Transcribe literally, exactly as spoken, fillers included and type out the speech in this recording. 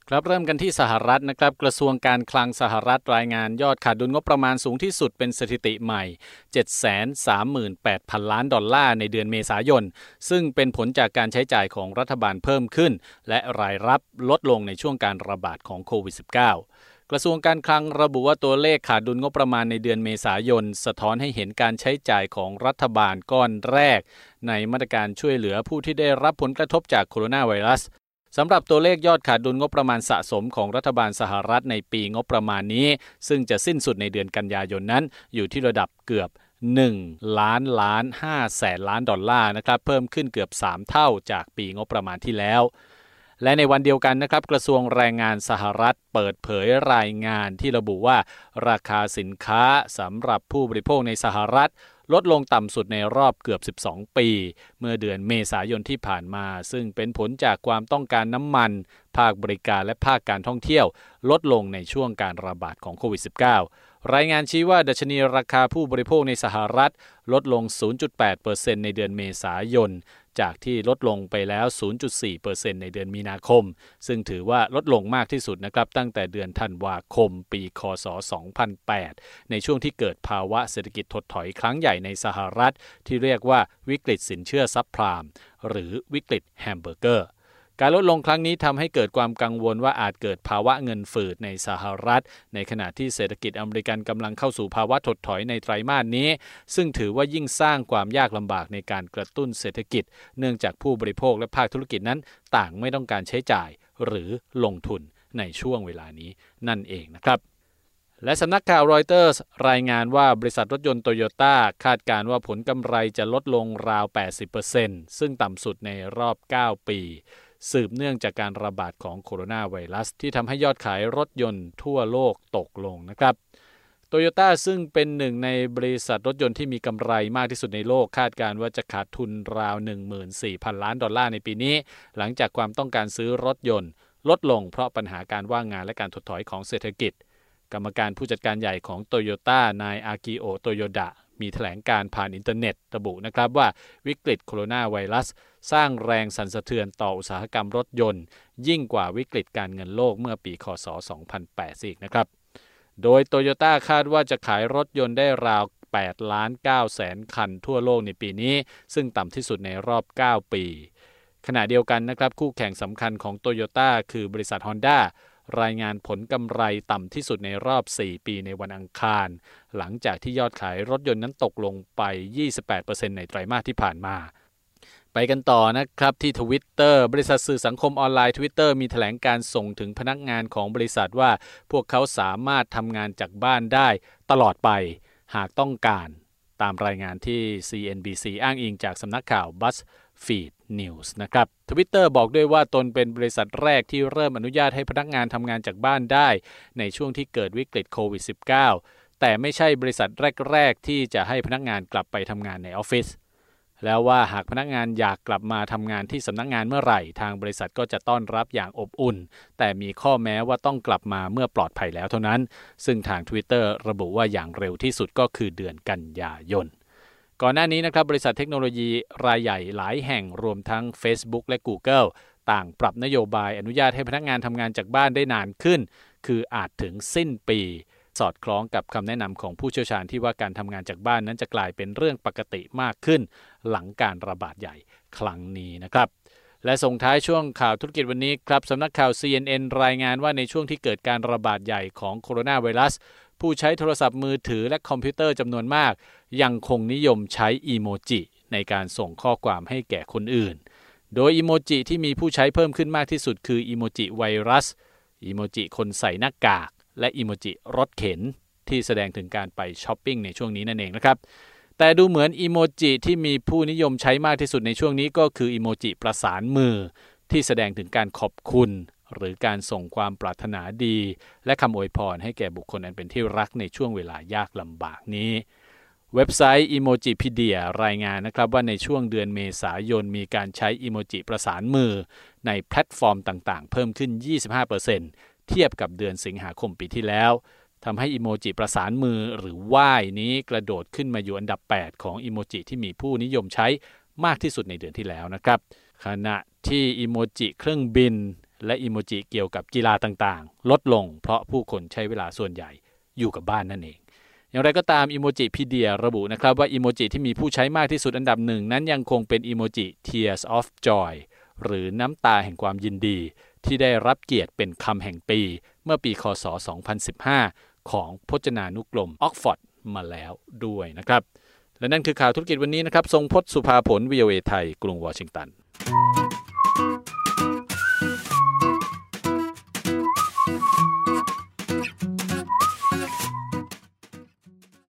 ครับเริ่มกันที่สหรัฐนะครับกระทรวงการคลังสหรัฐรายงานยอดขาดดุลงบประมาณสูงที่สุดเป็นสถิติใหม่ เจ็ดแสนสามหมื่นแปดพัน ล้านดอลลาร์ในเดือนเมษายนซึ่งเป็นผลจากการใช้จ่ายของรัฐบาลเพิ่มขึ้นและรายรับลดลงในช่วงการระบาดของโควิด สิบเก้า กระทรวงการคลังระบุว่าตัวเลขขาดดุลงบประมาณในเดือนเมษายนสะท้อนให้เห็นการใช้จ่ายของรัฐบาลก้อนแรกในมาตรการช่วยเหลือผู้ที่ได้รับผลกระทบจากโคโรนาไวรัสสำหรับตัวเลขยอดขาดดุลงบประมาณสะสมของรัฐบาลสหรัฐในปีงบประมาณนี้ซึ่งจะสิ้นสุดในเดือนกันยายนนั้นอยู่ที่ระดับเกือบหนึ่งล้านล้านห้าแสนล้านดอลลาร์นะครับเพิ่มขึ้นเกือบสามเท่าจากปีงบประมาณที่แล้วและในวันเดียวกันนะครับกระทรวงแรงงานสหรัฐเปิดเผยรายงานที่ระบุว่าราคาสินค้าสำหรับผู้บริโภคในสหรัฐลดลงต่ำสุดในรอบเกือบสิบสองปีเมื่อเดือนเมษายนที่ผ่านมาซึ่งเป็นผลจากความต้องการน้ำมันภาคบริการและภาคการท่องเที่ยวลดลงในช่วงการระบาดของโควิด สิบเก้า รายงานชี้ว่าดัชนีราคาผู้บริโภคในสหรัฐลดลง ศูนย์จุดแปดเปอร์เซ็นต์ ในเดือนเมษายนจากที่ลดลงไปแล้ว ศูนย์จุดสี่เปอร์เซ็นต์ ในเดือนมีนาคมซึ่งถือว่าลดลงมากที่สุดนะครับตั้งแต่เดือนธันวาคมปีค.ศ. สองพันแปดในช่วงที่เกิดภาวะเศรษฐกิจถดถอยครั้งใหญ่ในสหรัฐที่เรียกว่าวิกฤตสินเชื่อซับไพรม์หรือวิกฤตแฮมเบอร์เกอร์การลดลงครั้งนี้ทำให้เกิดความกังวลว่าอาจเกิดภาวะเงินฝืดในสหรัฐในขณะที่เศรษฐกิจอเมริกันกำลังเข้าสู่ภาวะถดถอยในไตรมาสนี้ซึ่งถือว่ายิ่งสร้างความยากลำบากในการกระตุ้นเศรษฐกิจเนื่องจากผู้บริโภคและภาคธุรกิจนั้นต่างไม่ต้องการใช้จ่ายหรือลงทุนในช่วงเวลานี้นั่นเองนะครับและสำนักข่าวรอยเตอร์สรายงานว่าบริษัทรถยนต์โตโยต้าคาดการณ์ว่าผลกำไรจะลดลงราว แปดสิบเปอร์เซ็นต์ ซึ่งต่ำสุดในรอบเก้าปีสืบเนื่องจากการระบาดของโคโรนาไวรัสที่ทำให้ยอดขายรถยนต์ทั่วโลกตกลงนะครับโตโยต้าซึ่งเป็นหนึ่งในบริษัทรถยนต์ที่มีกำไรมากที่สุดในโลกคาดการณ์ว่าจะขาดทุนราว หนึ่งหมื่นสี่พัน ล้านดอลลาร์ในปีนี้หลังจากความต้องการซื้อรถยนต์ลดลงเพราะปัญหาการว่างงานและการถดถอยของเศรษฐกิจกรรมการผู้จัดการใหญ่ของโตโยต้านายอากิโอะโตโยดะมีแถลงการผ่านอินเทอร์เน็ตระบุนะครับว่าวิกฤตโคโรนาไวรัสสร้างแรงสั่นสะเทือนต่ออุตสาหกรรมรถยนต์ยิ่งกว่าวิกฤตการเงินโลกเมื่อปีค.ศ. สองพันแปดอีกนะครับโดยโตโยต้าคาดว่าจะขายรถยนต์ได้ราวแปดล้านเก้าแสนคันทั่วโลกในปีนี้ซึ่งต่ำที่สุดในรอบเก้าปีขณะเดียวกันนะครับคู่แข่งสำคัญของโตโยต้าคือบริษัท Hondaรายงานผลกำไรต่ำที่สุดในรอบสี่ปีในวันอังคารหลังจากที่ยอดขายรถยนต์นั้นตกลงไป ยี่สิบแปดเปอร์เซ็นต์ ในไตรมาสที่ผ่านมาไปกันต่อนะครับที่ Twitter บริษัทสื่อสังคมออนไลน์ Twitter มีแถลงการส่งถึงพนักงานของบริษัทว่าพวกเขาสามารถทำงานจากบ้านได้ตลอดไปหากต้องการตามรายงานที่ ซี เอ็น บี ซี อ้างอิงจากสำนักข่าว BuzzFeed News นะครับ Twitter บอกด้วยว่าตนเป็นบริษัทแรกที่เริ่มอนุญาตให้พนักงานทำงานจากบ้านได้ในช่วงที่เกิดวิกฤตโควิด สิบเก้า แต่ไม่ใช่บริษัทแรกๆที่จะให้พนักงานกลับไปทำงานในออฟฟิศแล้วว่าหากพนักงานอยากกลับมาทำงานที่สำนักงานเมื่อไหร่ทางบริษัทก็จะต้อนรับอย่างอบอุ่นแต่มีข้อแม้ว่าต้องกลับมาเมื่อปลอดภัยแล้วเท่านั้นซึ่งทาง Twitter ระบุว่าอย่างเร็วที่สุดก็คือเดือนกันยายนก่อนหน้านี้นะครับบริษัทเทคโนโลยีรายใหญ่หลายแห่งรวมทั้ง Facebook และ Google ต่างปรับนโยบายอนุญาตให้พนักงานทำงานจากบ้านได้นานขึ้นคืออาจถึงสิ้นปีสอดคล้องกับคำแนะนำของผู้เชี่ยวชาญที่ว่าการทำงานจากบ้านนั้นจะกลายเป็นเรื่องปกติมากขึ้นหลังการระบาดใหญ่ครั้งนี้นะครับและส่งท้ายช่วงข่าวธุรกิจวันนี้ครับสำนักข่าว ซี เอ็น เอ็น รายงานว่าในช่วงที่เกิดการระบาดใหญ่ของโคโรนาไวรัสผู้ใช้โทรศัพท์มือถือและคอมพิวเตอร์จำนวนมากยังคงนิยมใช้อีโมจิในการส่งข้อความให้แก่คนอื่นโดยอีโมจิที่มีผู้ใช้เพิ่มขึ้นมากที่สุดคืออีโมจิไวรัสอีโมจิคนใส่หน้ากากและอีโมจิรถเข็นที่แสดงถึงการไปช้อปปิ้งในช่วงนี้นั่นเองนะครับแต่ดูเหมือนอีโมจิที่มีผู้นิยมใช้มากที่สุดในช่วงนี้ก็คืออีโมจิประสานมือที่แสดงถึงการขอบคุณหรือการส่งความปรารถนาดีและคำอวยพรให้แก่บุคคลอันเป็นที่รักในช่วงเวลายากลำบากนี้เว็บไซต์ Emojipedia รายงานนะครับว่าในช่วงเดือนเมษายนมีการใช้อีโมจิประสานมือในแพลตฟอร์มต่างๆเพิ่มขึ้น ยี่สิบห้าเปอร์เซ็นต์ เทียบกับเดือนสิงหาคมปีที่แล้วทำให้อีโมจิประสานมือหรือว่ายนี้กระโดดขึ้นมาอยู่อันดับแปดของอีโมจิที่มีผู้นิยมใช้มากที่สุดในเดือนที่แล้วนะครับขณะที่อีโมจิเครื่องบินและอีโมจิเกี่ยวกับกีฬาต่างๆลดลงเพราะผู้คนใช้เวลาส่วนใหญ่อยู่กับบ้านนั่นเองอย่างไรก็ตามอีโมจิพีเดียระบุนะครับว่าอีโมจิที่มีผู้ใช้มากที่สุดอันดับหนึ่งนั้นยังคงเป็นอีโมจิ Tears of Joy หรือน้ำตาแห่งความยินดีที่ได้รับเกียรติเป็นคำแห่งปีเมื่อปีคศสองพันสิบห้าของพจนานุกรมออกฟอร์ดมาแล้วด้วยนะครับและนั่นคือข่าวธุรกิจวันนี้นะครับทรงพจน์สุภาผล วี โอ เอ ไทยกรุงวอชิงตัน